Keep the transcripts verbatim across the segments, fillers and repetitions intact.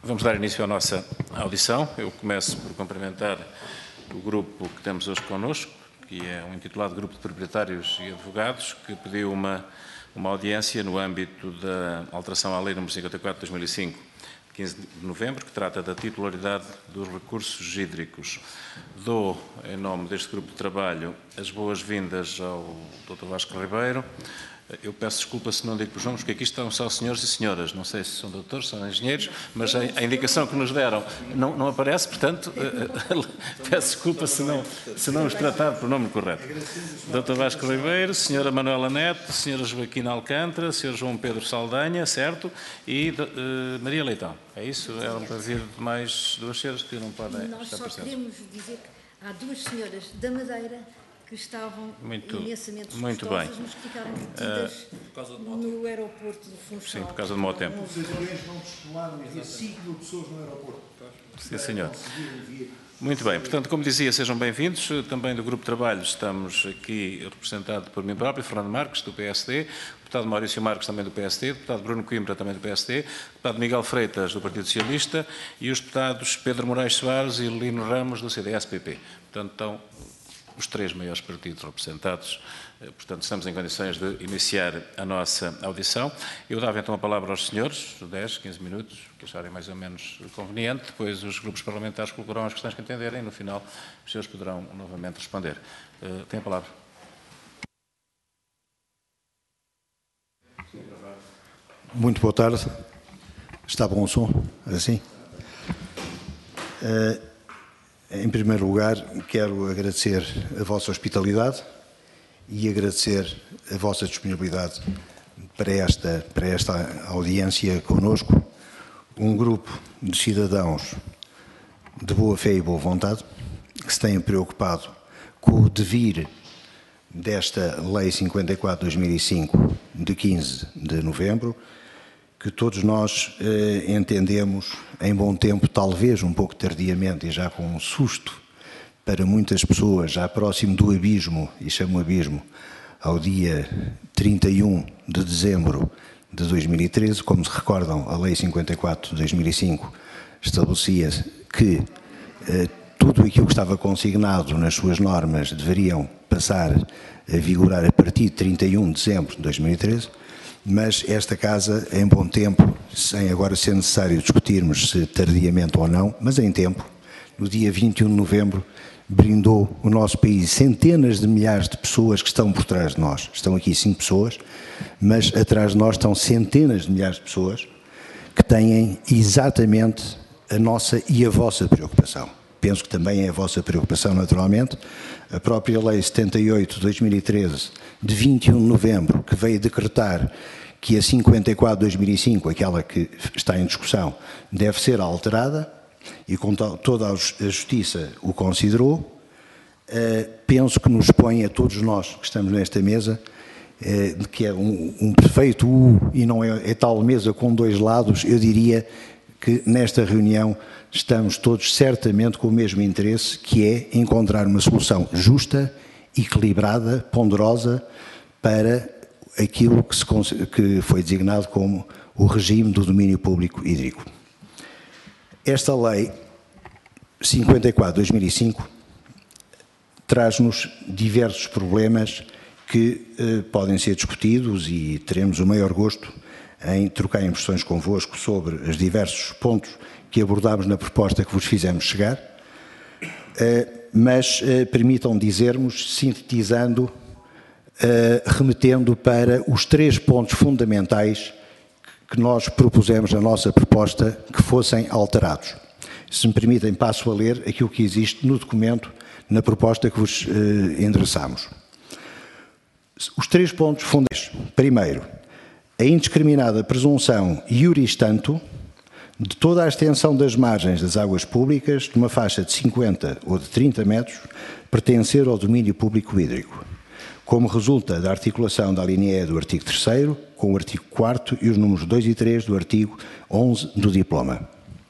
Vamos dar início à nossa audição. Eu começo por cumprimentar o grupo que temos hoje connosco, que é um intitulado Grupo de Proprietários e Advogados, que pediu uma, uma audiência no âmbito da alteração à Lei número cinquenta e quatro de dois mil e cinco, de quinze de novembro, que trata da titularidade dos recursos hídricos. Dou, em nome deste grupo de trabalho, as boas-vindas ao doutor Vasco Ribeiro. Eu peço desculpa se não digo os nomes, porque aqui estão só senhores e senhoras. Não sei se são doutores, são engenheiros, mas a, a indicação que nos deram não, não aparece, portanto, peço desculpa se não, se não os tratar por nome correto. doutor Vasco Ribeiro, senhora Manuela Neto, senhora Joaquina Alcântara, senhor João Pedro Saldanha, certo? E uh, Maria Leitão. É isso? Eram para vir mais duas senhoras que não podem Nós estar só presentes. queremos dizer que há duas senhoras da Madeira que estavam muito, imensamente muito bem. mas que ficaram retidas uh, no aeroporto do Funchal. Sim, por causa do mau tempo. Os aviões não despolaram, havia cinco mil pessoas no aeroporto. Sim, senhor. Muito bem, portanto, como dizia, sejam bem-vindos. Também do Grupo de Trabalho estamos aqui representado por mim próprio, Fernando Marques, do P S D, o deputado Maurício Marques, também do P S D, o deputado Bruno Coimbra, também do P S D, o deputado Miguel Freitas, do Partido Socialista, e os deputados Pedro Moraes Soares e Lino Ramos, do C D S P P. Portanto, estão os três maiores partidos representados. Portanto, estamos em condições de iniciar a nossa audição. Eu dava então a palavra aos senhores, dez, quinze minutos, que acharem mais ou menos conveniente. Depois os grupos parlamentares colocarão as questões que entenderem e, no final, os senhores poderão novamente responder. Uh, tem a palavra. Muito boa tarde. Está bom o som? Assim? Uh, Em primeiro lugar, quero agradecer a vossa hospitalidade e agradecer a vossa disponibilidade para esta, para esta audiência connosco. Um grupo de cidadãos de boa fé e boa vontade que se têm preocupado com o devir desta Lei cinquenta e quatro de dois mil e cinco, de quinze de novembro, que todos nós eh, entendemos em bom tempo, talvez um pouco tardiamente e já com um susto para muitas pessoas, já próximo do abismo, e chamo abismo, ao dia trinta e um de dezembro de dois mil e treze, como se recordam, a Lei cinquenta e quatro de dois mil e cinco estabelecia que eh, tudo aquilo que estava consignado nas suas normas deveriam passar a vigorar a partir de trinta e um de dezembro de dois mil e treze, mas esta Casa, em bom tempo, sem agora ser necessário discutirmos se tardiamente ou não, mas em tempo, no dia vinte e um de novembro, brindou o nosso país centenas de milhares de pessoas que estão por trás de nós. Estão aqui cinco pessoas, mas atrás de nós estão centenas de milhares de pessoas que têm exatamente a nossa e a vossa preocupação. Penso que também é a vossa preocupação, naturalmente. A própria Lei setenta e oito de dois mil e treze, de vinte e um de novembro, que veio decretar que a cinquenta e quatro de dois mil e cinco, aquela que está em discussão, deve ser alterada, e com toda a Justiça o considerou, uh, penso que nos põe a todos nós que estamos nesta mesa, uh, que é um, um perfeito U, e não é, é tal mesa com dois lados, eu diria que nesta reunião estamos todos certamente com o mesmo interesse, que é encontrar uma solução justa, equilibrada, ponderosa, para aquilo que, se, que foi designado como o regime do domínio público hídrico. Esta Lei cinquenta e quatro de dois mil e cinco traz-nos diversos problemas que eh, podem ser discutidos e teremos o maior gosto em trocar impressões convosco sobre os diversos pontos que abordámos na proposta que vos fizemos chegar, eh, mas eh, permitam dizermos, sintetizando, eh, remetendo para os três pontos fundamentais que nós propusemos na nossa proposta que fossem alterados. Se me permitem, passo a ler aquilo que existe no documento, na proposta que vos eh, endereçamos. Os três pontos fundamentais. Primeiro, a indiscriminada presunção iuris tanto de toda a extensão das margens das águas públicas, de uma faixa de cinquenta ou de trinta metros, pertencer ao domínio público hídrico, como resulta da articulação da linha E do artigo terceiro com o artigo quarto e os números dois e três do artigo onze do diploma.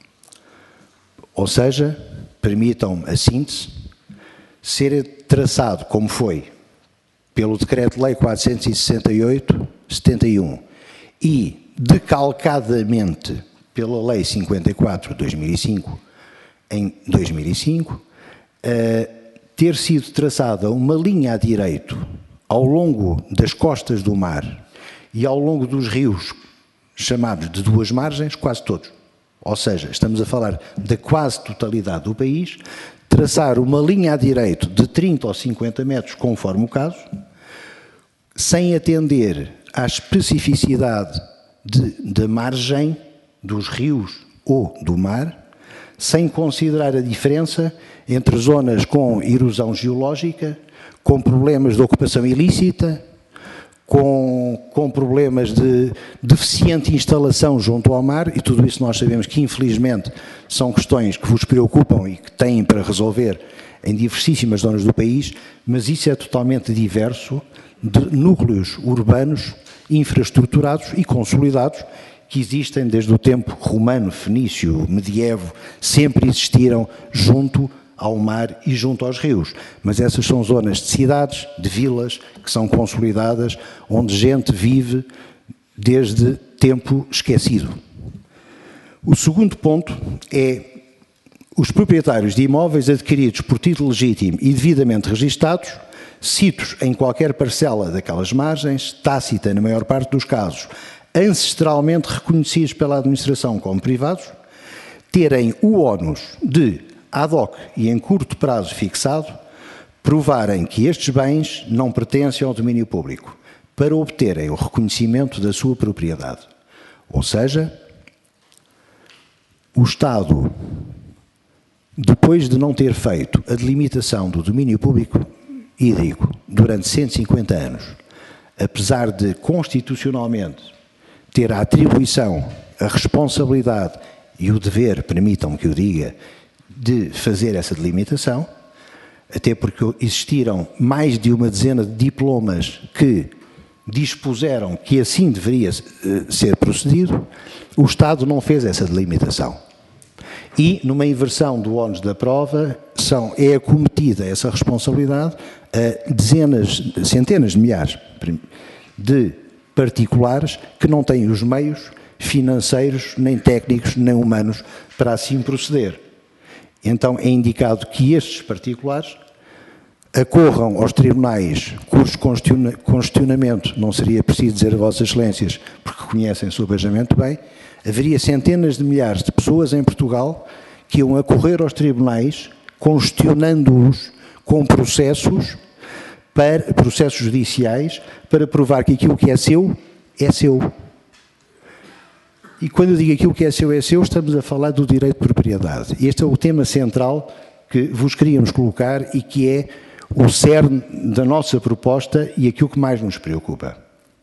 Ou seja, permitam a síntese, ser traçado como foi pelo Decreto-Lei quatrocentos e sessenta e oito, setenta e um, e decalcadamente pela Lei cinquenta e quatro de dois mil e cinco, em dois mil e cinco, uh, ter sido traçada uma linha a direito ao longo das costas do mar e ao longo dos rios chamados de duas margens, quase todos. Ou seja, estamos a falar da quase totalidade do país, traçar uma linha a direito de trinta ou cinquenta metros, conforme o caso, sem atender à especificidade da margem dos rios ou do mar, sem considerar a diferença entre zonas com erosão geológica, com problemas de ocupação ilícita, com, com problemas de deficiente instalação junto ao mar, e tudo isso nós sabemos que, infelizmente, são questões que vos preocupam e que têm para resolver em diversíssimas zonas do país, mas isso é totalmente diverso de núcleos urbanos infraestruturados e consolidados que existem desde o tempo romano, fenício, medievo, sempre existiram junto ao mar e junto aos rios. Mas essas são zonas de cidades, de vilas, que são consolidadas, onde gente vive desde tempo esquecido. O segundo ponto é os proprietários de imóveis adquiridos por título legítimo e devidamente registados, sitos em qualquer parcela daquelas margens, tácita na maior parte dos casos, ancestralmente reconhecidos pela administração como privados, terem o ónus de, ad hoc e em curto prazo fixado, provarem que estes bens não pertencem ao domínio público, para obterem o reconhecimento da sua propriedade. Ou seja, o Estado, depois de não ter feito a delimitação do domínio público hídrico durante cento e cinquenta anos, apesar de constitucionalmente ter a atribuição, a responsabilidade e o dever, permitam-me que eu diga, de fazer essa delimitação, até porque existiram mais de uma dezena de diplomas que dispuseram que assim deveria ser procedido, o Estado não fez essa delimitação. E, numa inversão do ónus da prova, são, é acometida essa responsabilidade a dezenas, centenas de milhares de particulares que não têm os meios financeiros, nem técnicos, nem humanos para assim proceder. Então é indicado que estes particulares acorram aos tribunais cujo congestionamento não seria preciso dizer a Vossas Excelências, porque conhecem sobejamente bem. Haveria centenas de milhares de pessoas em Portugal que iam acorrer aos tribunais, congestionando-os com processos, para, processos judiciais, para provar que aquilo que é seu, é seu. E quando eu digo aquilo que é seu, é seu, estamos a falar do direito de propriedade. Este é o tema central que vos queríamos colocar e que é o cerne da nossa proposta e aquilo que mais nos preocupa.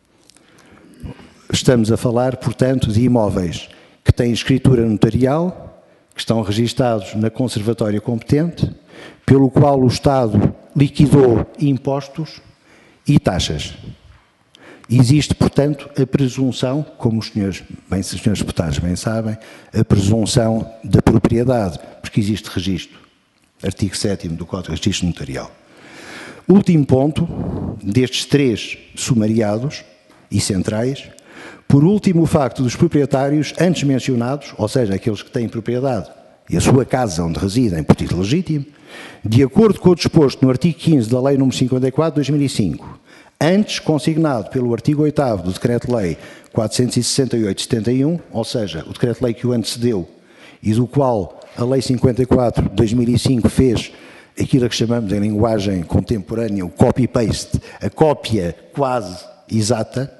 Estamos a falar, portanto, de imóveis que têm escritura notarial, que estão registados na conservatória competente, pelo qual o Estado liquidou impostos e taxas. Existe, portanto, a presunção, como os senhores, bem, os senhores deputados bem sabem, a presunção da propriedade, porque existe registro. Artigo sétimo do Código de Registro Notarial. Último ponto destes três sumariados e centrais. Por último, o facto dos proprietários antes mencionados, ou seja, aqueles que têm propriedade e a sua casa onde residem por título legítimo, de acordo com o disposto no artigo quinze da Lei número cinquenta e quatro de dois mil e cinco, antes consignado pelo artigo oitavo do Decreto-Lei quatrocentos e sessenta e oito de setenta e um, ou seja, o Decreto-Lei que o antecedeu e do qual a Lei cinquenta e quatro de dois mil e cinco fez aquilo que chamamos em linguagem contemporânea o copy-paste, a cópia quase exata,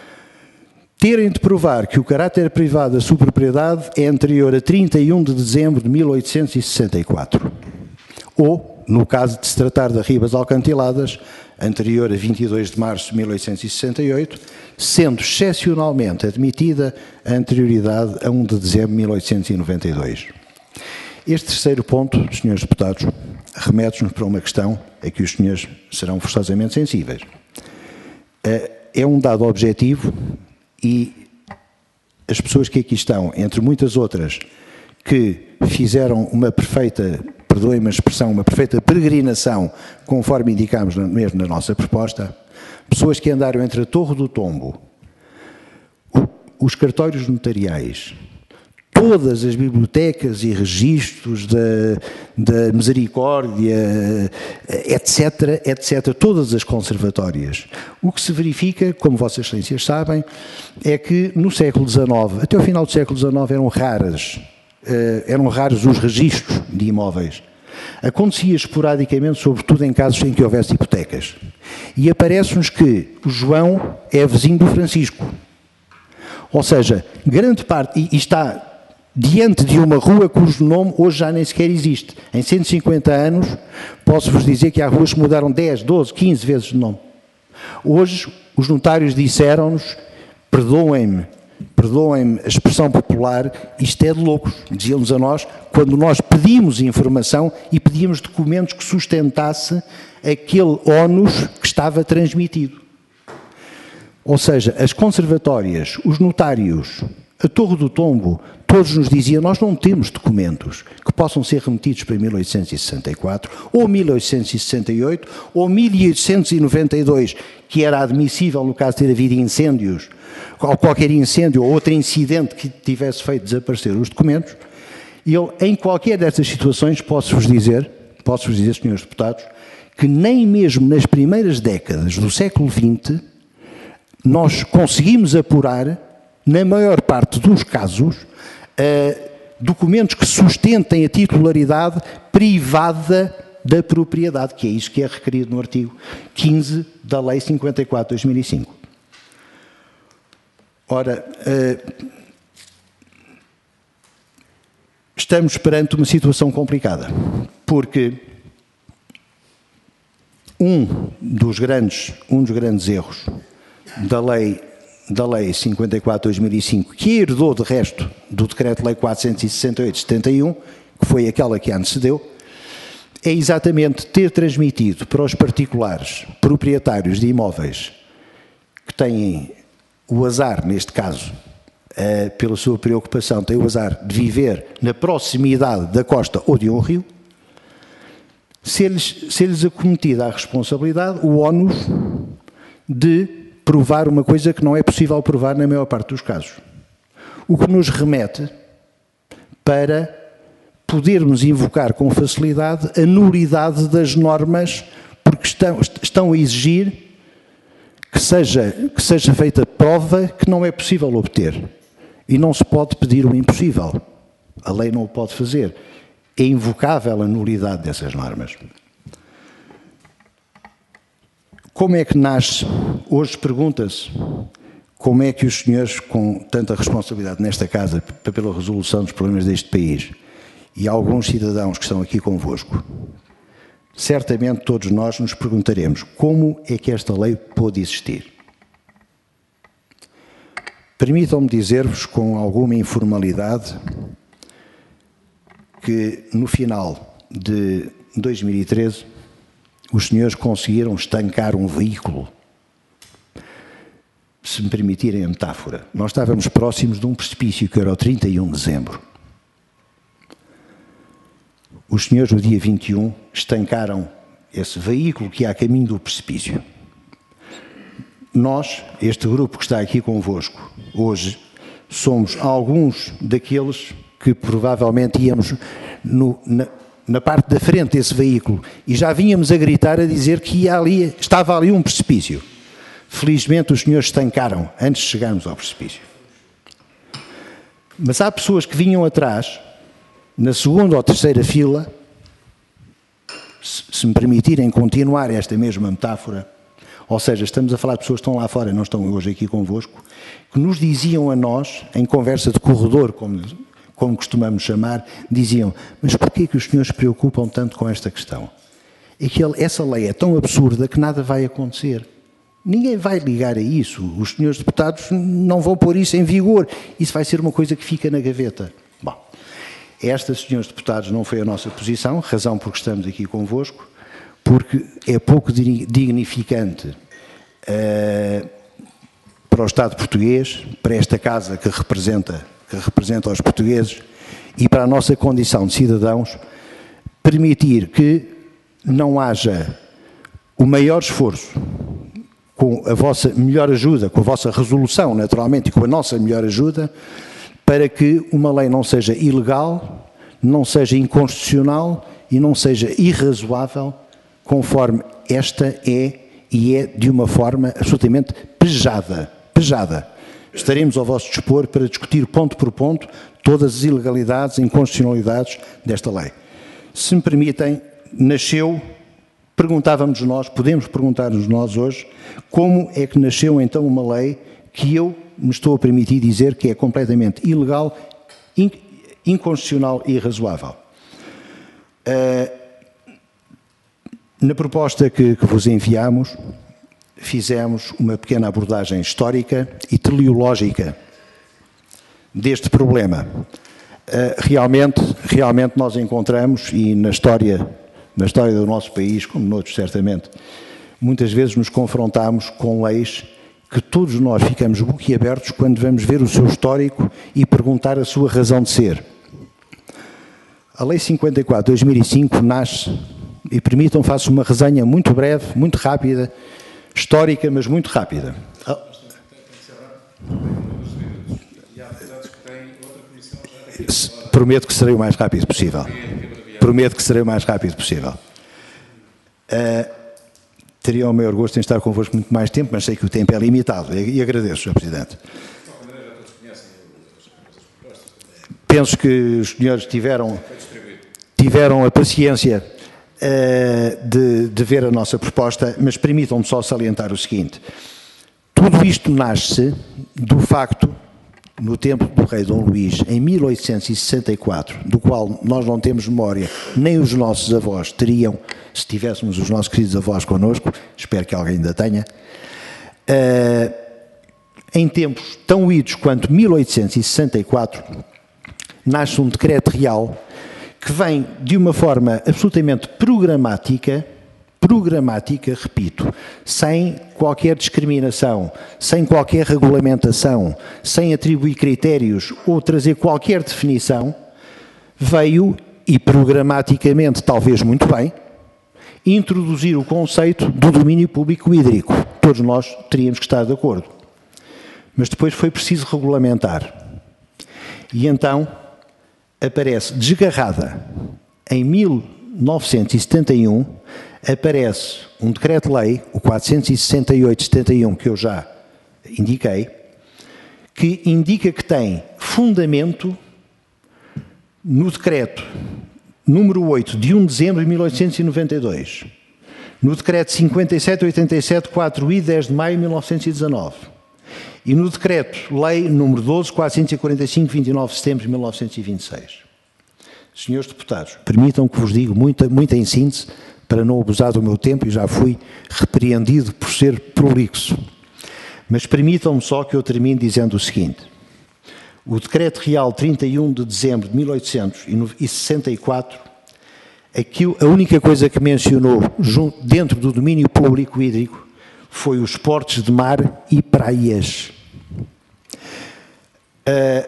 terem de provar que o caráter privado da sua propriedade é anterior a trinta e um de dezembro de mil oitocentos e sessenta e quatro. Ou, no caso de se tratar de ribas alcantiladas, anterior a vinte e dois de março de mil oitocentos e sessenta e oito, sendo excepcionalmente admitida a anterioridade a um de dezembro de mil oitocentos e noventa e dois. Este terceiro ponto, senhores deputados, remete-nos para uma questão a que os senhores serão forçosamente sensíveis. É um dado objetivo e as pessoas que aqui estão, entre muitas outras, que fizeram uma perfeita, perdoem-me a expressão, uma perfeita peregrinação, conforme indicámos mesmo na nossa proposta, pessoas que andaram entre a Torre do Tombo, os cartórios notariais, todas as bibliotecas e registros da, da Misericórdia, etc, etcétera, todas as conservatórias. O que se verifica, como Vossas Excelências sabem, é que no século dezenove, até o final do século dezenove, eram raras, eram raros os registros de imóveis. Acontecia esporadicamente, sobretudo em casos em que houvesse hipotecas. E aparece-nos que o João é vizinho do Francisco. Ou seja, grande parte, e está diante de uma rua cujo nome hoje já nem sequer existe. Em cento e cinquenta anos, posso-vos dizer que há ruas que mudaram dez, doze, quinze vezes de nome. Hoje, os notários disseram-nos, perdoem-me, perdoem-me a expressão popular, isto é de loucos, diziam-nos a nós, quando nós pedimos informação e pedíamos documentos que sustentasse aquele ónus que estava transmitido. Ou seja, as conservatórias, os notários, a Torre do Tombo, todos nos diziam, nós não temos documentos que possam ser remetidos para mil oitocentos e sessenta e quatro, ou mil oitocentos e sessenta e oito, ou mil oitocentos e noventa e dois, que era admissível no caso de ter havido incêndios, ou qualquer incêndio ou outro incidente que tivesse feito desaparecer os documentos. E eu, em qualquer destas situações, posso-vos dizer, posso-vos dizer, senhores deputados, que nem mesmo nas primeiras décadas do século vinte, nós conseguimos apurar, na maior parte dos casos, uh, documentos que sustentem a titularidade privada da propriedade, que é isso que é requerido no artigo quinze da Lei cinquenta e quatro de dois mil e cinco. Ora, uh, estamos perante uma situação complicada, porque um dos grandes, um dos grandes erros da lei, da lei cinquenta e quatro de dois mil e cinco, que herdou de resto do Decreto-Lei quatrocentos e sessenta e oito de setenta e um, que foi aquela que a antecedeu, é exatamente ter transmitido para os particulares proprietários de imóveis que têm o azar, neste caso, uh, pela sua preocupação, têm o azar de viver na proximidade da costa ou de um rio, ser-lhes ser-lhes acometida a responsabilidade, o ónus de provar uma coisa que não é possível provar na maior parte dos casos. O que nos remete para podermos invocar com facilidade a nulidade das normas, porque estão, estão a exigir que seja, que seja feita prova que não é possível obter. E não se pode pedir o impossível. A lei não o pode fazer. É invocável a nulidade dessas normas. Como é que nasce? Hoje pergunta-se como é que os senhores, com tanta responsabilidade nesta casa pela resolução dos problemas deste país, e alguns cidadãos que estão aqui convosco, certamente todos nós nos perguntaremos como é que esta lei pôde existir. Permitam-me dizer-vos com alguma informalidade que no final de dois mil e treze os senhores conseguiram estancar um veículo. Se me permitirem a metáfora, nós estávamos próximos de um precipício que era o trinta e um de dezembro. Os senhores, no dia vinte e um, estancaram esse veículo que ia a caminho do precipício. Nós, este grupo que está aqui convosco, hoje, somos alguns daqueles que provavelmente íamos no, na, na parte da frente desse veículo e já vínhamos a gritar, a dizer que ia ali, estava ali um precipício. Felizmente os senhores estancaram antes de chegarmos ao precipício. Mas há pessoas que vinham atrás, na segunda ou terceira fila, se me permitirem continuar esta mesma metáfora, ou seja, estamos a falar de pessoas que estão lá fora, não estão hoje aqui convosco, que nos diziam a nós, em conversa de corredor, como, como costumamos chamar, diziam, mas porquê que os senhores se preocupam tanto com esta questão? É que essa lei é tão absurda que nada vai acontecer. Ninguém vai ligar a isso. Os senhores deputados não vão pôr isso em vigor. Isso vai ser uma coisa que fica na gaveta. Bom, esta, senhores deputados, não foi a nossa posição, razão porque estamos aqui convosco, porque é pouco dignificante uh, para o Estado português, para esta casa que representa, que representa os portugueses e para a nossa condição de cidadãos, permitir que não haja o maior esforço, com a vossa melhor ajuda, com a vossa resolução, naturalmente, e com a nossa melhor ajuda, para que uma lei não seja ilegal, não seja inconstitucional e não seja irrazoável, conforme esta é e é de uma forma absolutamente pejada. Pejada. Estaremos ao vosso dispor para discutir ponto por ponto todas as ilegalidades e inconstitucionalidades desta lei. Se me permitem, nasceu, perguntávamos nós, podemos perguntar-nos nós hoje, como é que nasceu então uma lei que eu me estou a permitir dizer que é completamente ilegal, inconstitucional e irrazoável. Uh, na proposta que, que vos enviamos, fizemos uma pequena abordagem histórica e teleológica deste problema. Uh, realmente, realmente nós encontramos, e na história, na história do nosso país, como noutros certamente, muitas vezes nos confrontamos com leis que todos nós ficamos boquiabertos quando vamos ver o seu histórico e perguntar a sua razão de ser. A Lei cinquenta e quatro de dois mil e cinco nasce, e permitam, faço uma resenha muito breve, muito rápida, histórica, mas muito rápida. Prometo que serei o mais rápido possível. Prometo que serei o mais rápido possível. Uh, teria o maior gosto em estar convosco muito mais tempo, mas sei que o tempo é limitado e, e agradeço, senhor Presidente. Penso que os senhores tiveram, tiveram a paciência uh, de, de ver a nossa proposta, mas permitam-me só salientar o seguinte. Tudo isto nasce do facto, no tempo do rei Dom Luís, em mil oitocentos e sessenta e quatro, do qual nós não temos memória, nem os nossos avós teriam, se tivéssemos os nossos queridos avós connosco, espero que alguém ainda tenha, uh, em tempos tão idos quanto mil oitocentos e sessenta e quatro, nasce um decreto real que vem de uma forma absolutamente programática, programática, repito, sem qualquer discriminação, sem qualquer regulamentação, sem atribuir critérios ou trazer qualquer definição, veio, e programaticamente talvez muito bem, introduzir o conceito do domínio público hídrico. Todos nós teríamos que estar de acordo. Mas depois foi preciso regulamentar. E então aparece desgarrada, em mil novecentos e setenta e um, aparece um decreto-lei, o quatrocentos e sessenta e oito de setenta e um, que eu já indiquei, que indica que tem fundamento no decreto número oito, de um de dezembro de mil oitocentos e noventa e dois, no decreto cinquenta e sete oitenta e sete quatro I, dez de maio de mil novecentos e dezanove, e no decreto-lei número doze, quatrocentos e quarenta e cinco, vinte e nove de setembro de mil novecentos e vinte e seis. Senhores deputados, permitam que vos diga muito, muito em síntese, para não abusar do meu tempo, e já fui repreendido por ser prolixo. Mas permitam-me só que eu termine dizendo o seguinte. O Decreto Real trinta e um de dezembro de mil oitocentos e sessenta e quatro, aquilo, a única coisa que mencionou junto, dentro do domínio público hídrico foi os portos de mar e praias. Uh,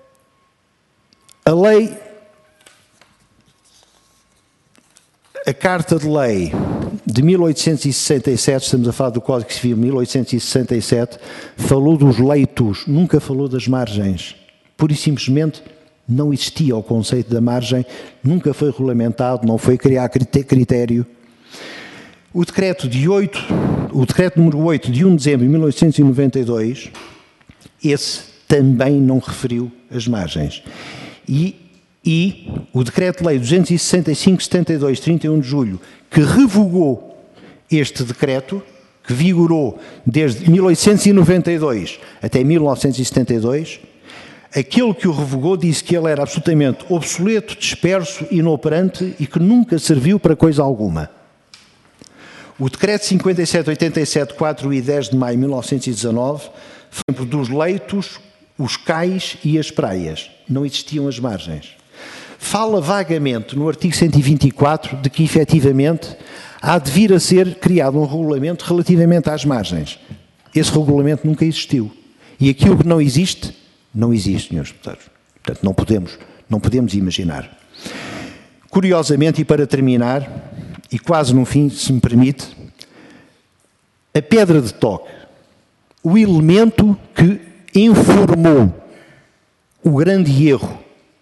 a lei... A Carta de Lei de mil oitocentos e sessenta e sete, estamos a falar do Código Civil de mil oitocentos e sessenta e sete, falou dos leitos, nunca falou das margens. Pura e simplesmente não existia o conceito da margem, nunca foi regulamentado, não foi criar critério. O decreto de oito, o decreto número oito de um de dezembro de mil oitocentos e noventa e dois, esse também não referiu as margens. E E o Decreto-Lei duzentos e sessenta e cinco de setenta e dois, trinta e um de julho, que revogou este decreto, que vigorou desde mil oitocentos e noventa e dois até mil novecentos e setenta e dois, aquele que o revogou disse que ele era absolutamente obsoleto, disperso, inoperante e que nunca serviu para coisa alguma. O Decreto cinquenta e sete oitenta e sete quatro I, dez de maio de mil novecentos e dezanove, foi dos leitos, os cais e as praias. Não existiam as margens. Fala vagamente no artigo cento e vinte e quatro de que, efetivamente, há de vir a ser criado um regulamento relativamente às margens. Esse regulamento nunca existiu. E aquilo que não existe, não existe, senhores deputados. Portanto, não podemos, não podemos imaginar. Curiosamente, e para terminar, e quase no fim, se me permite, a pedra de toque, o elemento que informou o grande erro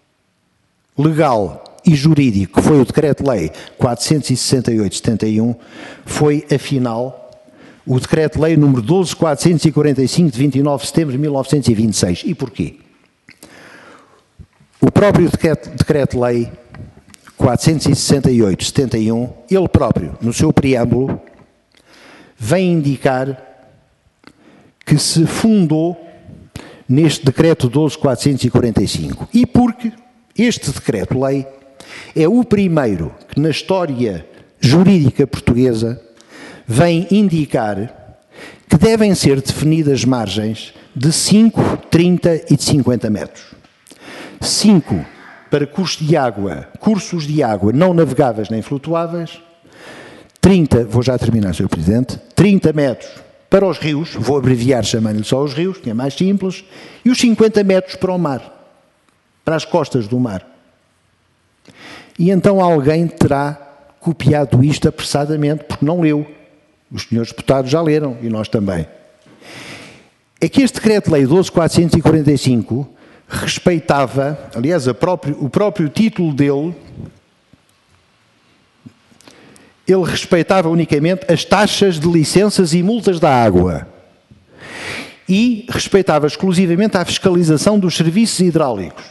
legal e jurídico que foi o Decreto-Lei quatrocentos e sessenta e oito barra setenta e um foi, afinal, o Decreto-Lei número doze mil quatrocentos e quarenta e cinco, de vinte e nove de setembro de mil novecentos e vinte e seis. E porquê? O próprio Decreto-Lei quatrocentos e sessenta e oito barra setenta e um, ele próprio, no seu preâmbulo, vem indicar que se fundou neste Decreto doze mil quatrocentos e quarenta e cinco. E porque este Decreto-Lei é o primeiro que, na história jurídica portuguesa, vem indicar que devem ser definidas margens de cinco, trinta e de cinquenta metros. cinco para cursos de água, cursos de água não navegáveis nem flutuáveis, trinta, vou já terminar, senhor Presidente, trinta metros para os rios, vou abreviar chamando-lhe só os rios, que é mais simples, e os cinquenta metros para o mar, para as costas do mar. E então alguém terá copiado isto apressadamente, porque não leu. Os senhores deputados já leram, e nós também. É que este Decreto-Lei doze mil quatrocentos e quarenta e cinco respeitava, aliás, a próprio, o próprio título dele, ele respeitava unicamente as taxas de licenças e multas da água e respeitava exclusivamente a fiscalização dos serviços hidráulicos.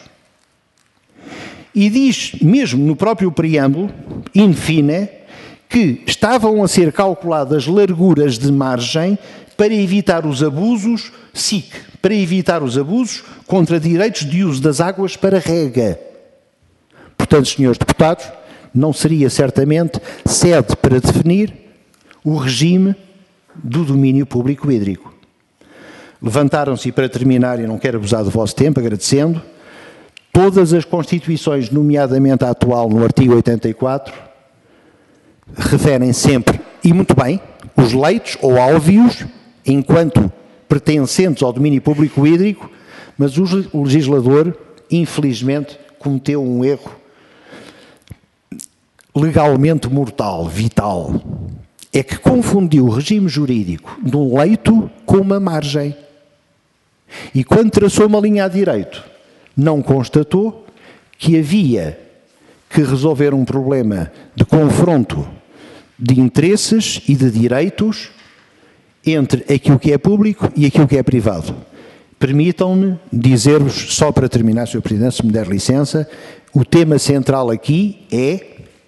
E diz, mesmo no próprio preâmbulo, in fine, que estavam a ser calculadas larguras de margem para evitar os abusos, S I C, para evitar os abusos contra direitos de uso das águas para rega. Portanto, senhores deputados, não seria certamente sede para definir o regime do domínio público hídrico. Levantaram-se, e para terminar, e não quero abusar do vosso tempo, agradecendo, todas as constituições, nomeadamente a atual no artigo oitenta e quatro, referem sempre, e muito bem, os leitos ou alvéolos, enquanto pertencentes ao domínio público hídrico, mas o legislador, infelizmente, cometeu um erro legalmente mortal, vital. É que confundiu o regime jurídico de um leito com uma margem. E quando traçou uma linha a direito, não constatou que havia que resolver um problema de confronto de interesses e de direitos entre aquilo que é público e aquilo que é privado. Permitam-me dizer-vos, só para terminar, senhor Presidente, se me der licença, o tema central aqui é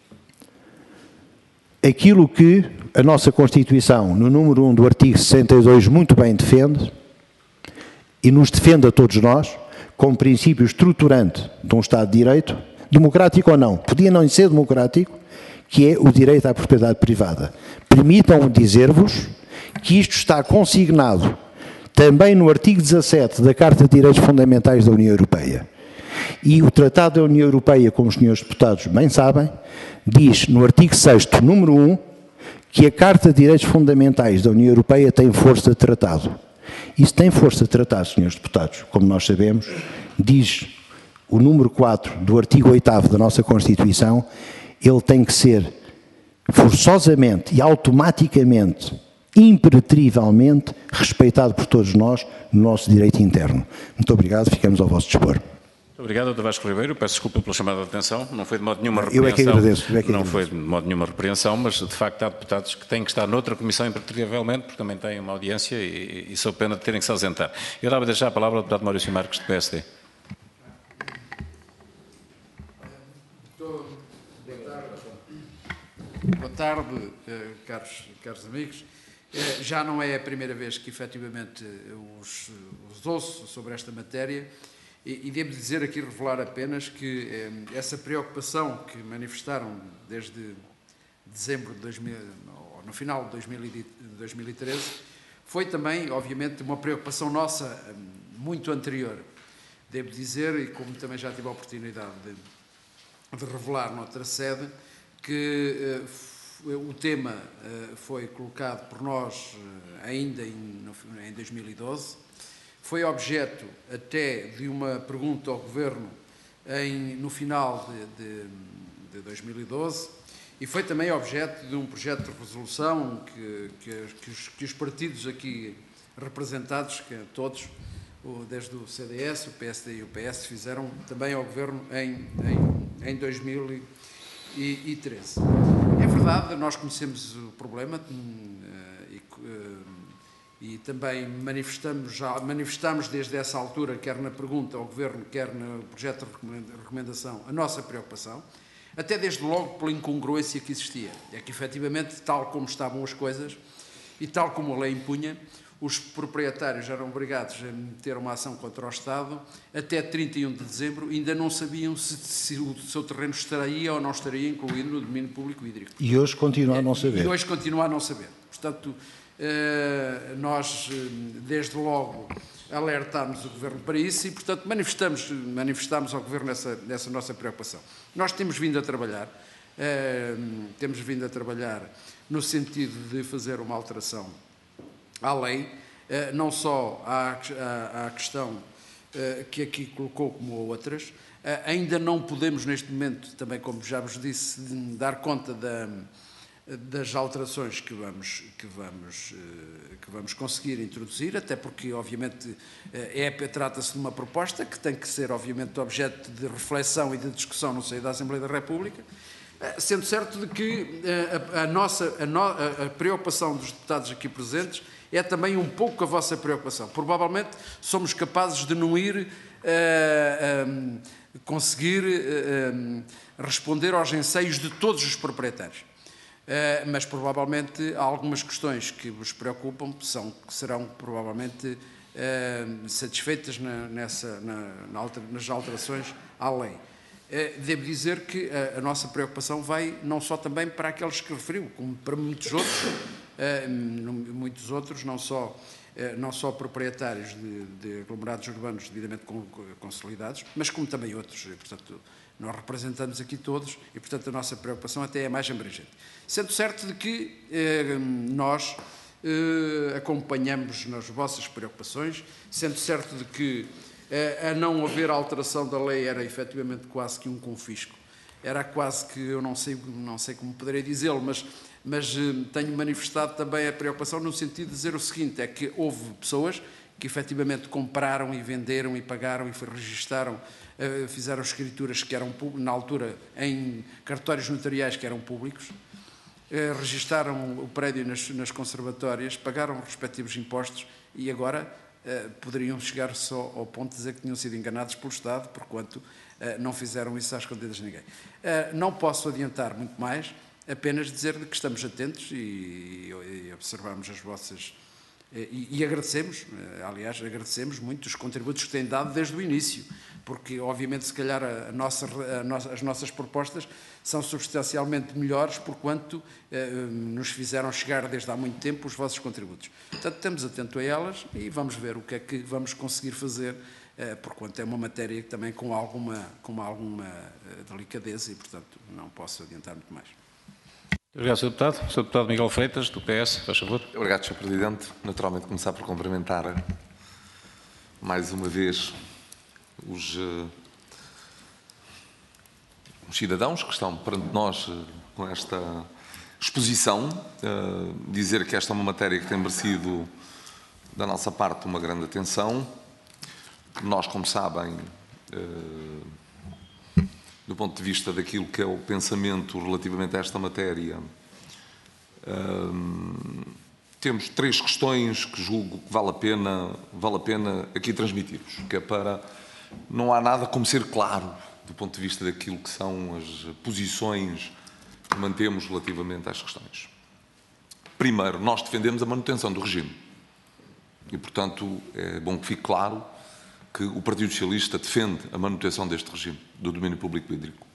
aquilo que a nossa Constituição, no número um do artigo sessenta e dois, muito bem defende, e nos defende a todos nós, como princípio estruturante de um Estado de Direito, democrático ou não, podia não ser democrático, que é o direito à propriedade privada. Permitam-me dizer-vos que isto está consignado também no artigo dezassete da Carta de Direitos Fundamentais da União Europeia. E o Tratado da União Europeia, como os senhores deputados bem sabem, diz no artigo sexto, número um, que a Carta de Direitos Fundamentais da União Europeia tem força de tratado. Isso tem força de tratado, senhores deputados, como nós sabemos, diz o número quatro do artigo oitavo da nossa Constituição, ele tem que ser forçosamente e automaticamente, impenetravelmente, respeitado por todos nós no nosso direito interno. Muito obrigado, ficamos ao vosso dispor. Muito obrigado, doutor Vasco Ribeiro. Peço desculpa pela chamada de atenção. Não foi de modo nenhuma repreensão. Eu é que agradeço. Eu é que não agradeço. foi de modo nenhuma repreensão, mas de facto há deputados que têm que estar noutra comissão impertrivelmente, porque também têm uma audiência e, e sou pena de terem que se ausentar. Eu dava deixar a palavra ao deputado Maurício Marques, do P S D. Boa tarde, caros, caros amigos. Já não é a primeira vez que efetivamente os, os ouço sobre esta matéria e, e devo dizer aqui, revelar apenas que eh, essa preocupação que manifestaram desde dezembro de dois mil, ou no final de dois mil e treze, foi também, obviamente, uma preocupação nossa muito anterior. Devo dizer, e como também já tive a oportunidade de, de revelar noutra sede, que uh, o tema uh, foi colocado por nós uh, ainda em, no, em dois mil e doze, foi objeto até de uma pergunta ao Governo em, no final de, de, de dois mil e doze e foi também objeto de um projeto de resolução que, que, que, os, que os partidos aqui representados, que todos, desde o C D S, o P S D e o P S fizeram também ao Governo em, em, em dois mil e treze. É verdade, nós conhecemos o problema e, e também manifestamos, já, manifestamos desde essa altura, quer na pergunta ao Governo, quer no projeto de recomendação, a nossa preocupação, até desde logo pela incongruência que existia. É que, efetivamente, tal como estavam as coisas e tal como a lei impunha, os proprietários eram obrigados a meter uma ação contra o Estado até trinta e um de dezembro, ainda não sabiam se, se o seu terreno estaria ou não estaria incluído no domínio público hídrico. E hoje continua a não saber. E hoje continua a não saber. Portanto, nós, desde logo, alertámos o Governo para isso e, portanto, manifestamos, manifestámos ao Governo essa, essa nossa preocupação. Nós temos vindo a trabalhar, temos vindo a trabalhar no sentido de fazer uma alteração à lei, não só à, à, à questão que aqui colocou como a outras. Ainda não podemos, neste momento, também como já vos disse, dar conta da, das alterações que vamos, que, vamos, que vamos conseguir introduzir, até porque, obviamente, é, trata-se de uma proposta que tem que ser, obviamente, objeto de reflexão e de discussão no seio da Assembleia da República, sendo certo de que a, a nossa a, no, a preocupação dos deputados aqui presentes é também um pouco a vossa preocupação. Provavelmente somos capazes de não ir uh, um, conseguir uh, um, responder aos anseios de todos os proprietários. Uh, mas provavelmente há algumas questões que vos preocupam, são, que serão provavelmente uh, satisfeitas na, nessa, na, na alter, nas alterações à lei. Uh, devo dizer que a, a nossa preocupação vai não só também para aqueles que referiu, como para muitos outros, Uh, muitos outros, não só, uh, não só proprietários de, de aglomerados urbanos devidamente consolidados, mas como também outros. E, portanto, nós representamos aqui todos e, portanto, a nossa preocupação até é mais abrangente. Sendo certo de que uh, nós uh, acompanhamos nas vossas preocupações, sendo certo de que uh, a não haver alteração da lei era efetivamente quase que um confisco. Era quase que, eu não sei, não sei como poderei dizê-lo, mas mas tenho manifestado também a preocupação no sentido de dizer o seguinte, é que houve pessoas que efetivamente compraram e venderam e pagaram e registaram, fizeram escrituras que eram, na altura, em cartórios notariais que eram públicos, registaram o prédio nas, nas conservatórias, pagaram os respectivos impostos e agora poderiam chegar só ao ponto de dizer que tinham sido enganados pelo Estado, porquanto não fizeram isso às escondidas de ninguém. Não posso adiantar muito mais, apenas dizer que estamos atentos e, e observamos as vossas... E, e agradecemos, aliás, agradecemos muito os contributos que têm dado desde o início, porque, obviamente, se calhar a nossa, a nossa, as nossas propostas são substancialmente melhores, porquanto eh, nos fizeram chegar desde há muito tempo os vossos contributos. Portanto, estamos atentos a elas e vamos ver o que é que vamos conseguir fazer, eh, porquanto é uma matéria também com alguma, com alguma eh, delicadeza e, portanto, não posso adiantar muito mais. Obrigado, senhor Deputado. senhor Deputado Miguel Freitas, do P S, faz favor. Obrigado, senhor Presidente. Naturalmente, começar por cumprimentar mais uma vez os, uh, os cidadãos que estão perante nós uh, com esta exposição. Uh, dizer que esta é uma matéria que tem merecido, da nossa parte, uma grande atenção. Nós, como sabem, uh, do ponto de vista daquilo que é o pensamento relativamente a esta matéria, hum, temos três questões que julgo que vale a pena, vale a pena aqui transmitirmos, que é para... Não há nada como ser claro do ponto de vista daquilo que são as posições que mantemos relativamente às questões. Primeiro, nós defendemos a manutenção do regime. E, portanto, é bom que fique claro que o Partido Socialista defende a manutenção deste regime do domínio público hídrico.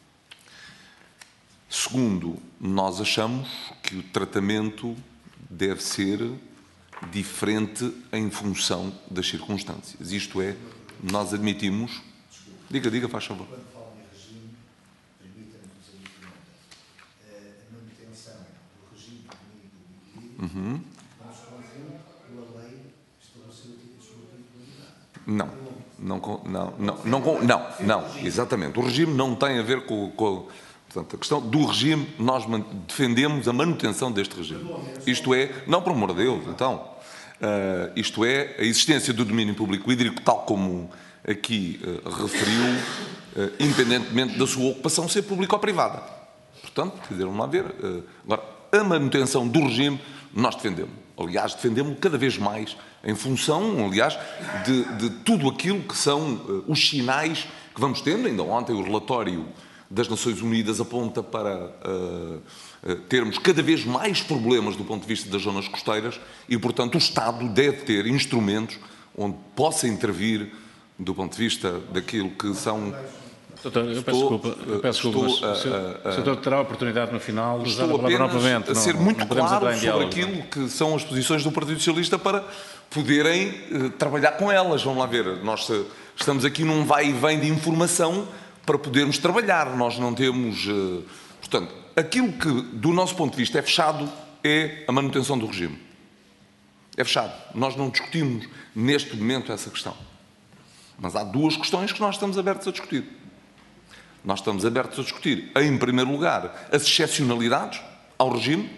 Segundo, nós achamos que o tratamento deve ser diferente em função das circunstâncias. Isto é, nós admitimos... Diga, diga, faz favor. Quando falo em regime, permita-me fazer uma pergunta. A manutenção do regime do domínio público hídrico Uhum. não se confirma pela lei estabeleceu o tipo de sua titularidade. Não. Não, não, não, não, não, não, exatamente. O regime não tem a ver com, com portanto, a questão do regime, nós defendemos a manutenção deste regime. Isto é, não, por amor de Deus, então, Uh, isto é, a existência do domínio público hídrico, tal como aqui uh, referiu, uh, independentemente da sua ocupação ser pública ou privada. Portanto, quer dizer, vamos lá ver. Uh, agora, a manutenção do regime nós defendemos. Aliás, defendemos cada vez mais em função, aliás, de, de tudo aquilo que são uh, os sinais que vamos tendo. Ainda ontem o relatório das Nações Unidas aponta para uh, uh, termos cada vez mais problemas do ponto de vista das zonas costeiras e, portanto, o Estado deve ter instrumentos onde possa intervir do ponto de vista daquilo que são... Doutor, eu peço Estou, desculpa, eu peço desculpa, estou, mas o senhor, uh, uh, o senhor terá a oportunidade no final de usar a Estou palavra apenas novamente. a ser não, muito não podemos claro entrar em sobre diálogo. aquilo que são as posições do Partido Socialista para poderem uh, trabalhar com elas. Vamos lá ver, nós uh, estamos aqui num vai e vem de informação para podermos trabalhar. Nós não temos... Uh, portanto, aquilo que, do nosso ponto de vista, é fechado é a manutenção do regime. É fechado. Nós não discutimos neste momento essa questão. Mas há duas questões que nós estamos abertos a discutir. Nós estamos abertos a discutir, em primeiro lugar, as excepcionalidades ao regime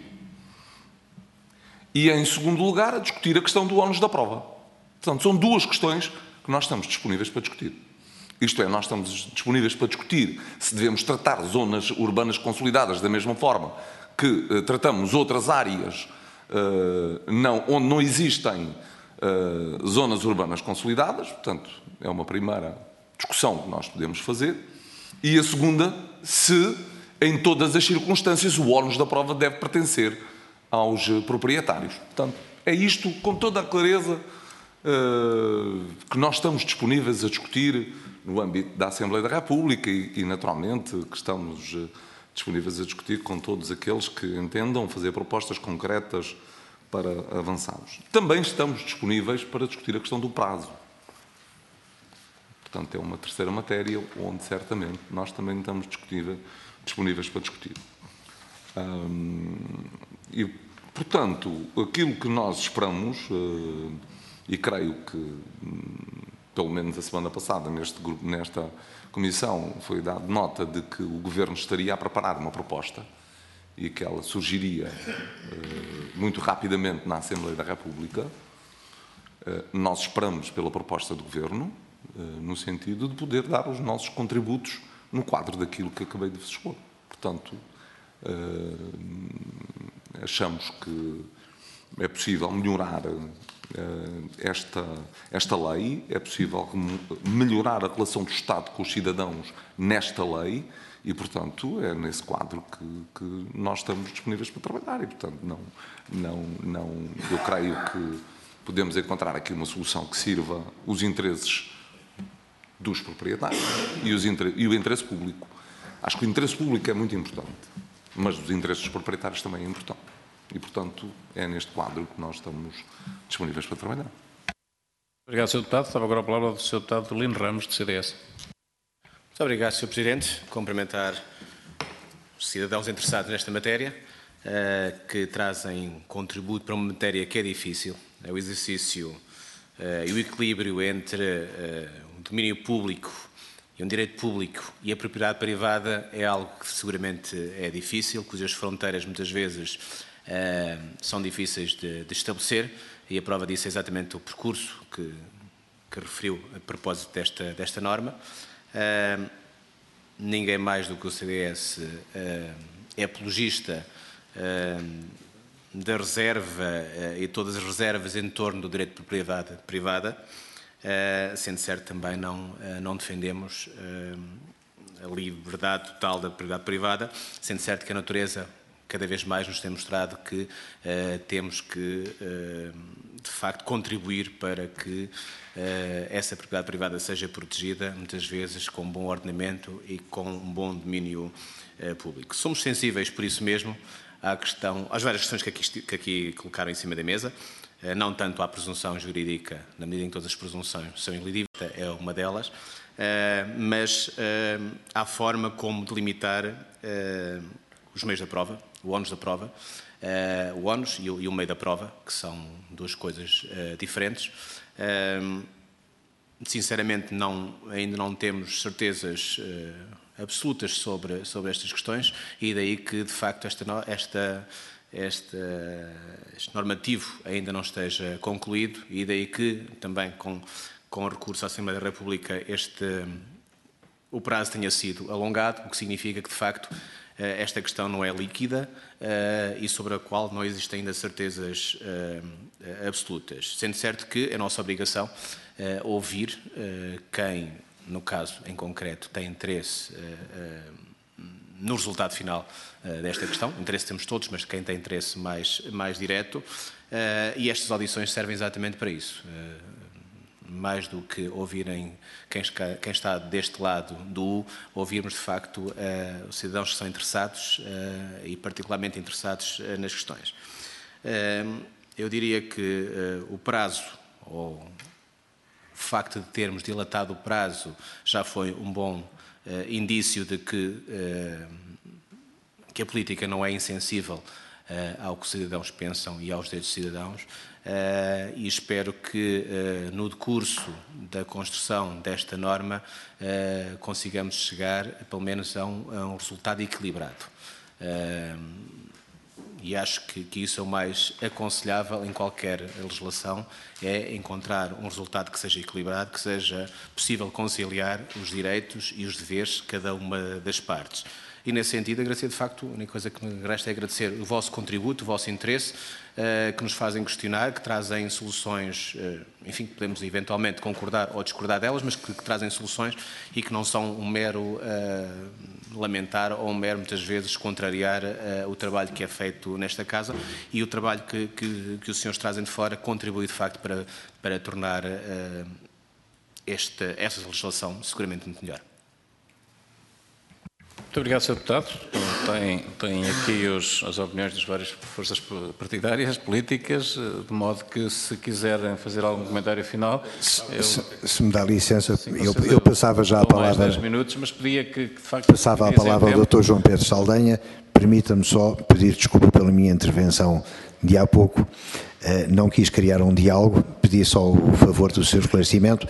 e, em segundo lugar, a discutir a questão do ónus da prova. Portanto, são duas questões que nós estamos disponíveis para discutir. Isto é, nós estamos disponíveis para discutir se devemos tratar zonas urbanas consolidadas da mesma forma que uh, tratamos outras áreas uh, não, onde não existem uh, zonas urbanas consolidadas. Portanto, é uma primeira discussão que nós podemos fazer. E a segunda, se em todas as circunstâncias o ónus da prova deve pertencer aos proprietários. Portanto, é isto com toda a clareza uh, que nós estamos disponíveis a discutir no âmbito da Assembleia da República e, e naturalmente, que estamos uh, disponíveis a discutir com todos aqueles que entendam fazer propostas concretas para avançarmos. Também estamos disponíveis para discutir a questão do prazo. Portanto, é uma terceira matéria onde, certamente, nós também estamos disponíveis para discutir. Hum, e, portanto, aquilo que nós esperamos, uh, e creio que, hum, pelo menos a semana passada, neste grupo, nesta comissão, foi dada nota de que o Governo estaria a preparar uma proposta e que ela surgiria uh, muito rapidamente na Assembleia da República. Uh, nós esperamos pela proposta do Governo, no sentido de poder dar os nossos contributos no quadro daquilo que acabei de vos expor. Portanto, achamos que é possível melhorar esta, esta lei, é possível melhorar a relação do Estado com os cidadãos nesta lei e, portanto, é nesse quadro que, que nós estamos disponíveis para trabalhar e, portanto, não, não, não, eu creio que podemos encontrar aqui uma solução que sirva os interesses dos proprietários e, os, e o interesse público. Acho que o interesse público é muito importante, mas os interesses dos proprietários também é importante. E, portanto, é neste quadro que nós estamos disponíveis para trabalhar. Obrigado, senhor Deputado. Estava agora a palavra do senhor Deputado Lino Ramos, do C D S. Muito obrigado, senhor Presidente. Cumprimentar os cidadãos interessados nesta matéria, uh, que trazem contributo para uma matéria que é difícil. É o exercício uh, e o equilíbrio entre uh, o domínio público e um direito público e a propriedade privada é algo que seguramente é difícil, cujas fronteiras muitas vezes uh, são difíceis de, de estabelecer, e a prova disso é exatamente o percurso que, que referiu a propósito desta, desta norma. Uh, ninguém mais do que o C D S uh, é apologista uh, da reserva uh, e todas as reservas em torno do direito de propriedade privada. Uh, sendo certo, também não, uh, não defendemos uh, a liberdade total da propriedade privada, sendo certo que a natureza cada vez mais nos tem mostrado que uh, temos que, uh, de facto, contribuir para que uh, essa propriedade privada seja protegida, muitas vezes com um bom ordenamento e com um bom domínio uh, público. Somos sensíveis, por isso mesmo, à questão, às várias questões que aqui, que aqui colocaram em cima da mesa, não tanto à presunção jurídica, na medida em que todas as presunções são iludíveis, é uma delas, mas à forma como delimitar os meios da prova, o ónus da prova, o ónus e o meio da prova, que são duas coisas diferentes. Sinceramente, não, ainda não temos certezas absolutas sobre, sobre estas questões e daí que, de facto, esta, esta este, este normativo ainda não esteja concluído e daí que também com, com recurso à Assembleia da República este, o prazo tenha sido alongado, o que significa que de facto esta questão não é líquida e sobre a qual não existem ainda certezas absolutas. Sendo certo que é nossa obrigação ouvir quem, no caso em concreto, tem interesse no resultado final uh, desta questão. Interesse temos todos, mas quem tem interesse mais, mais direto. Uh, e estas audições servem exatamente para isso. Uh, mais do que ouvirem quem, quem está deste lado do U, ouvirmos de facto uh, os cidadãos que são interessados uh, e particularmente interessados uh, nas questões. Uh, eu diria que uh, o prazo, ou o facto de termos dilatado o prazo, já foi um bom Uh, indício de que, uh, que a política não é insensível uh, ao que os cidadãos pensam e aos direitos dos cidadãos uh, e espero que uh, no decurso da construção desta norma uh, consigamos chegar pelo menos a um, a um resultado equilibrado. Uh, E acho que, que isso é o mais aconselhável em qualquer legislação, é encontrar um resultado que seja equilibrado, que seja possível conciliar os direitos e os deveres de cada uma das partes. E, nesse sentido, agradecer, de facto, a única coisa que me resta é agradecer o vosso contributo, o vosso interesse, uh, que nos fazem questionar, que trazem soluções, uh, enfim, que podemos eventualmente concordar ou discordar delas, mas que, que trazem soluções e que não são um mero uh, lamentar ou um mero, muitas vezes, contrariar uh, o trabalho que é feito nesta Casa e o trabalho que, que, que os senhores trazem de fora contribui, de facto, para, para tornar uh, esta, esta legislação seguramente muito melhor. Muito obrigado, senhor Deputado. Tem, tem aqui os, as opiniões das várias forças partidárias, políticas, de modo que, se quiserem fazer algum comentário final... Eu, se, se me dá licença, sim, eu, eu passava já a palavra... dez minutos, mas pedia que, que de facto... Passava a palavra ao doutor João Pedro Saldanha. Permita-me só pedir desculpa pela minha intervenção de há pouco. Uh, não quis criar um diálogo, pedi só o favor do seu esclarecimento.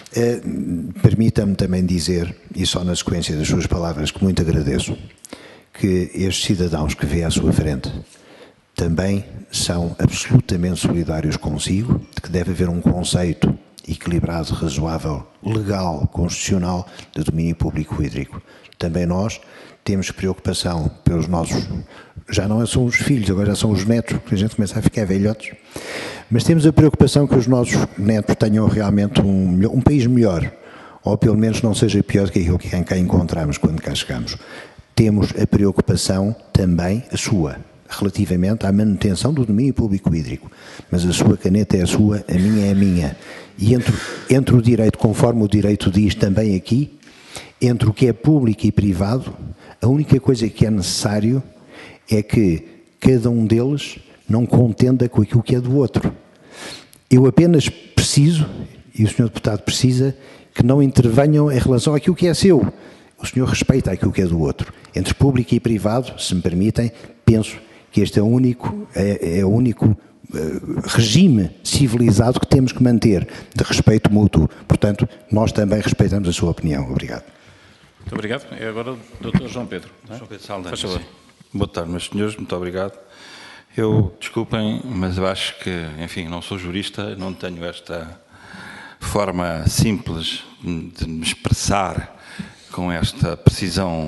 Uh, Permita-me também dizer, e só na sequência das suas palavras, que muito agradeço, que estes cidadãos que vê à sua frente também são absolutamente solidários consigo, de que deve haver um conceito equilibrado, razoável, legal, constitucional, de domínio público hídrico. Também nós temos preocupação pelos nossos... Já não são os filhos, agora já são os netos, porque a gente começa a ficar velhotes. Mas temos a preocupação que os nossos netos tenham realmente um, um país melhor, ou pelo menos não seja pior do que aquilo que cá encontramos quando cá chegamos. Temos a preocupação também, a sua, relativamente à manutenção do domínio público hídrico. Mas a sua caneta é a sua, a minha é a minha. E entre, entre o direito, conforme o direito diz também aqui, entre o que é público e privado, a única coisa que é necessário é que cada um deles não contenda com aquilo que é do outro. Eu apenas preciso, e o senhor Deputado precisa, que não intervenham em relação àquilo que é seu. O senhor respeita aquilo que é do outro. Entre público e privado, se me permitem, penso que este é o único, é, é o único uh, regime civilizado que temos que manter, de respeito mútuo. Portanto, nós também respeitamos a sua opinião. Obrigado. Muito obrigado. É agora o doutor João Pedro. Não é? João Pedro Saldanha. Faz favor. Boa tarde, meus senhores, muito obrigado. Eu, desculpem, mas eu acho que, enfim, não sou jurista, não tenho esta forma simples de me expressar com esta precisão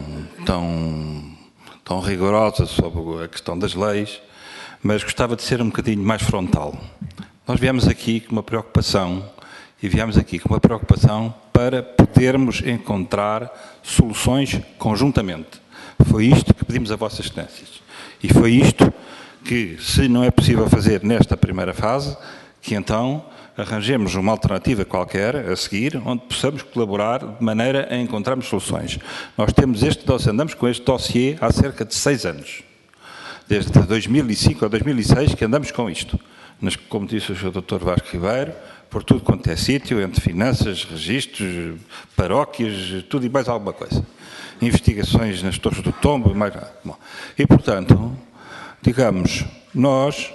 tão, tão rigorosa sobre a questão das leis, mas gostava de ser um bocadinho mais frontal. Nós viemos aqui com uma preocupação, e viemos aqui com uma preocupação para podermos encontrar soluções conjuntamente. Foi isto que pedimos a Vossas Excelências. E foi isto que, se não é possível fazer nesta primeira fase, que então arranjemos uma alternativa qualquer a seguir, onde possamos colaborar de maneira a encontrarmos soluções. Nós temos este dossiê, andamos com este dossiê há cerca de seis anos. Desde dois mil e cinco a dois mil e seis que andamos com isto. Mas, como disse o senhor doutor Vasco Ribeiro, por tudo quanto é sítio, entre finanças, registros, paróquias, tudo e mais alguma coisa. Investigações nas Torres do Tombo e mais nada. Bom, e, portanto, digamos, nós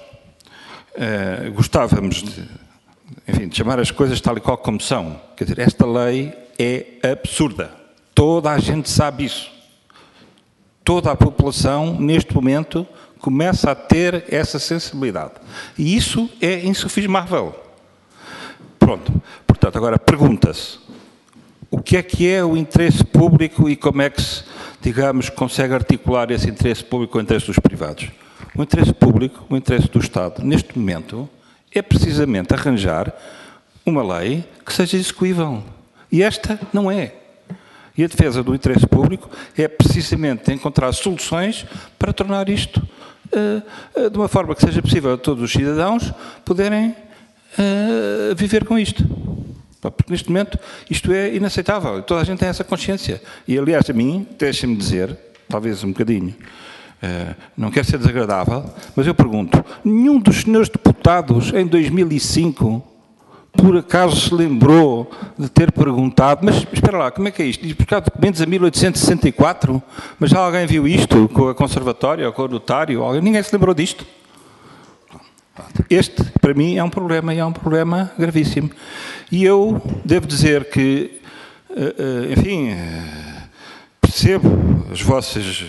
eh, gostávamos de, enfim, de chamar as coisas tal e qual como são. Quer dizer, esta lei é absurda. Toda a gente sabe isso. Toda a população, neste momento, começa a ter essa sensibilidade. E isso é insufismável. Pronto. Portanto, agora pergunta-se, o que é que é o interesse público e como é que se, digamos, consegue articular esse interesse público com o interesse dos privados? O interesse público, o interesse do Estado, neste momento, é precisamente arranjar uma lei que seja execuível. E esta não é. E a defesa do interesse público é precisamente encontrar soluções para tornar isto uh, de uma forma que seja possível a todos os cidadãos poderem uh, viver com isto. Porque neste momento isto é inaceitável. Toda a gente tem essa consciência. E aliás, a mim, deixem-me dizer, talvez um bocadinho, uh, não quero ser desagradável, mas eu pergunto, nenhum dos senhores deputados em dois mil e cinco por acaso se lembrou de ter perguntado, mas espera lá, como é que é isto? Diz buscar documentos a mil oitocentos e sessenta e quatro, mas já alguém viu isto com a conservatória ou com o notário? Alguém? Ninguém se lembrou disto? Este, para mim, é um problema e é um problema gravíssimo. E eu devo dizer que, enfim, percebo as vossas...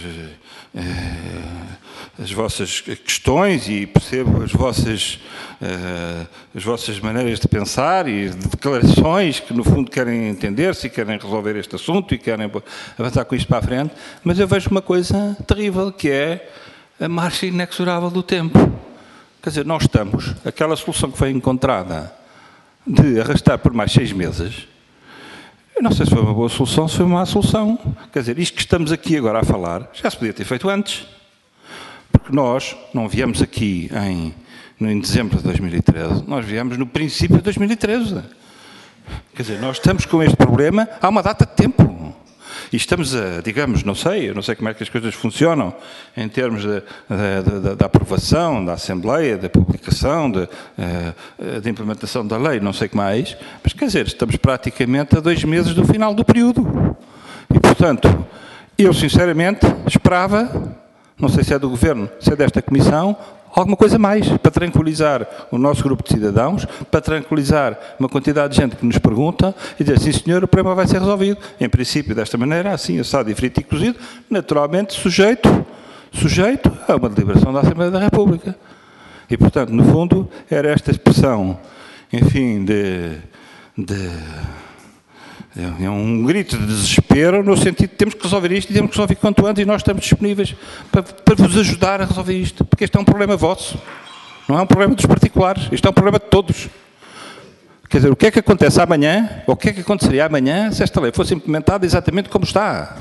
as vossas questões e percebo as vossas, uh, as vossas maneiras de pensar e de declarações que, no fundo, querem entender-se e querem resolver este assunto e querem avançar com isto para a frente, mas eu vejo uma coisa terrível, que é a marcha inexorável do tempo. Quer dizer, nós estamos, aquela solução que foi encontrada de arrastar por mais seis meses, eu não sei se foi uma boa solução, se foi uma má solução. Quer dizer, isto que estamos aqui agora a falar, já se podia ter feito antes. Porque nós não viemos aqui em, em dezembro de dois mil e treze, nós viemos no princípio de dois mil e treze. Quer dizer, nós estamos com este problema há uma data de tempo. E estamos a, digamos, não sei, eu não sei como é que as coisas funcionam em termos da aprovação, da Assembleia, da publicação, de, de implementação da lei, não sei o que mais, mas quer dizer, estamos praticamente a dois meses do final do período. E, portanto, eu sinceramente esperava, não sei se é do Governo, se é desta Comissão, alguma coisa mais, para tranquilizar o nosso grupo de cidadãos, para tranquilizar uma quantidade de gente que nos pergunta e dizer, sim senhor, o problema vai ser resolvido. Em princípio, desta maneira, assim, assado e frito e cozido, naturalmente sujeito, sujeito a uma deliberação da Assembleia da República. E, portanto, no fundo, era esta expressão, enfim, de... de é um grito de desespero no sentido de temos que resolver isto e temos que resolver quanto antes e nós estamos disponíveis para, para vos ajudar a resolver isto, porque este é um problema vosso, não é um problema dos particulares, isto é um problema de todos. Quer dizer, o que é que acontece amanhã, ou o que é que aconteceria amanhã se esta lei fosse implementada exatamente como está?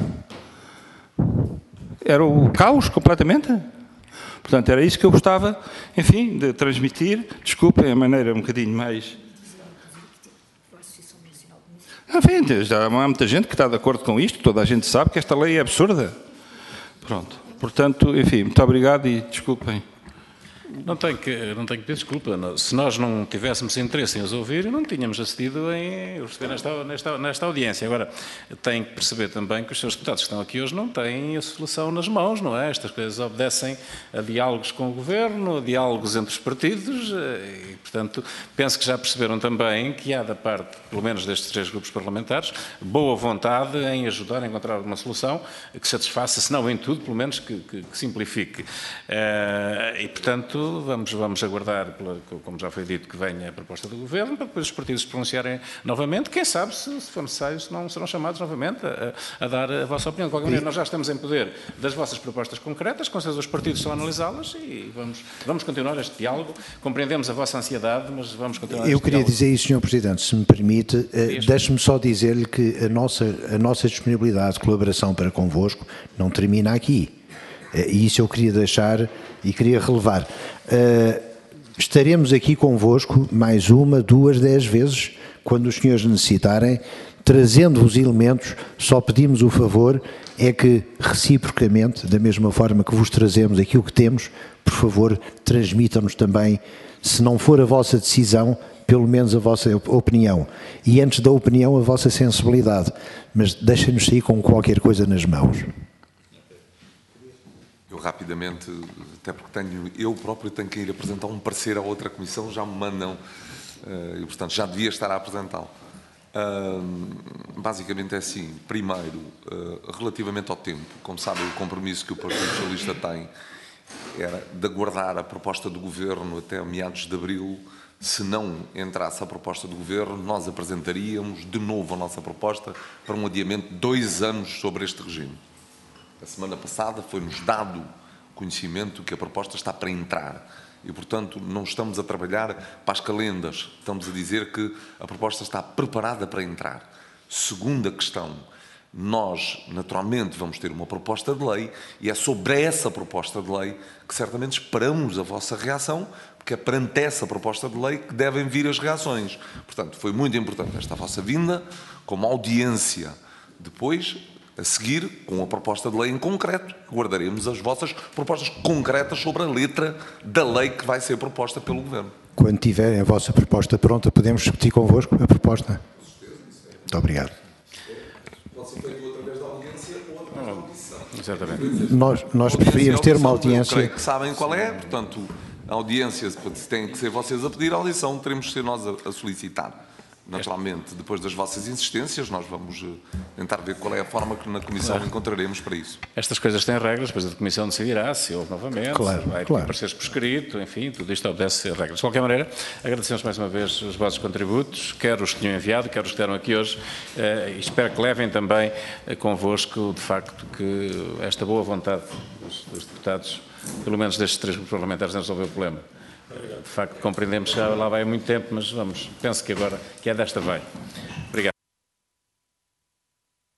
Era o caos completamente. Portanto, era isso que eu gostava, enfim, de transmitir. Desculpem a maneira um bocadinho mais... Enfim, já há muita gente que está de acordo com isto, toda a gente sabe que esta lei é absurda. Pronto. Portanto, enfim, muito obrigado e desculpem. Não tenho que, não tenho que pedir desculpa. Se nós não tivéssemos interesse em os ouvir, não tínhamos acedido em os receber nesta, nesta, nesta audiência. Agora, tenho que perceber também que os seus deputados que estão aqui hoje não têm a solução nas mãos, não é? Estas coisas obedecem a diálogos com o Governo, a diálogos entre os partidos e, portanto, penso que já perceberam também que há da parte, pelo menos destes três grupos parlamentares, boa vontade em ajudar a encontrar uma solução que satisfaça, se não em tudo, pelo menos que, que, que simplifique. E, portanto, Vamos, vamos aguardar, como já foi dito, que venha a proposta do Governo, para depois os partidos se pronunciarem novamente. Quem sabe, se, se for necessário, se não serão chamados novamente a, a dar a vossa opinião. De qualquer maneira, nós já estamos em poder das vossas propostas concretas, com certeza os partidos estão a analisá-las e vamos, vamos continuar este diálogo. Compreendemos a vossa ansiedade, mas vamos continuar este Eu queria diálogo. dizer isso, senhor Presidente, se me permite, uh, deixe-me só dizer-lhe que a nossa, a nossa disponibilidade de colaboração para convosco não termina aqui. E isso eu queria deixar e queria relevar. Uh, estaremos aqui convosco mais uma, duas, dez vezes, quando os senhores necessitarem, trazendo-vos elementos, só pedimos o favor, é que reciprocamente, da mesma forma que vos trazemos aquilo que temos, por favor, transmitam-nos também, se não for a vossa decisão, pelo menos a vossa opinião. E antes da opinião, a vossa sensibilidade. Mas deixem-nos sair com qualquer coisa nas mãos. Eu rapidamente, até porque tenho, eu próprio tenho que ir apresentar um parecer à outra comissão, já me mandam, e portanto já devia estar a apresentá-lo. Basicamente é assim, primeiro, relativamente ao tempo, como sabem, o compromisso que o Partido Socialista tem era de aguardar a proposta do Governo até meados de abril. Se não entrasse a proposta do Governo, nós apresentaríamos de novo a nossa proposta para um adiamento de dois anos sobre este regime. A semana passada foi-nos dado conhecimento que a proposta está para entrar e, portanto, não estamos a trabalhar para as calendas. Estamos a dizer que a proposta está preparada para entrar. Segunda questão, nós, naturalmente, vamos ter uma proposta de lei e é sobre essa proposta de lei que certamente esperamos a vossa reação, porque é perante essa proposta de lei que devem vir as reações. Portanto, foi muito importante esta vossa vinda, como audiência. Depois, a seguir, com a proposta de lei em concreto, guardaremos as vossas propostas concretas sobre a letra da lei que vai ser proposta pelo Governo. Quando tiverem a vossa proposta pronta, podemos discutir convosco a proposta. Muito obrigado. Pode ser feito através da audiência ou através da audição. Exatamente. Nós, nós preferimos ter uma audiência... Eu creio que sabem qual é, portanto, a audiência, se têm que ser vocês a pedir, a audição teremos que ser nós a, a solicitar. Naturalmente, depois das vossas insistências, nós vamos tentar ver qual é a forma que na Comissão claro. encontraremos para isso. Estas coisas têm regras, depois a Comissão decidirá se houve novamente, claro, vai claro. aparecer por escrito, enfim, tudo isto obedece a regras. De qualquer maneira, agradecemos mais uma vez os vossos contributos, quer os que tinham enviado, quer os que deram aqui hoje, eh, e espero que levem também eh, convosco, de facto, que esta boa vontade dos, dos deputados, pelo menos destes três grupos parlamentares, em resolver o problema. De facto, compreendemos que já lá vai há muito tempo, mas vamos, penso que agora, que é desta vai.